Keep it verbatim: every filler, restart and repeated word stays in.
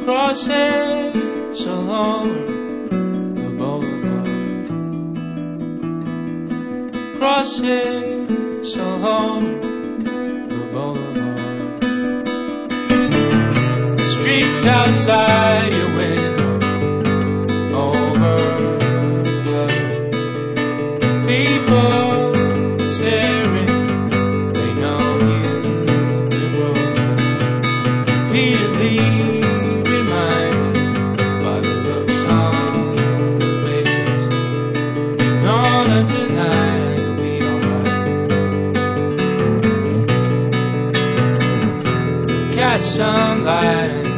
crosses along the boulevard, crosses along the boulevard, streets outside your window overflowing, people staring, they know you to grow repeatedly. Tonight will be alright. Catch some light.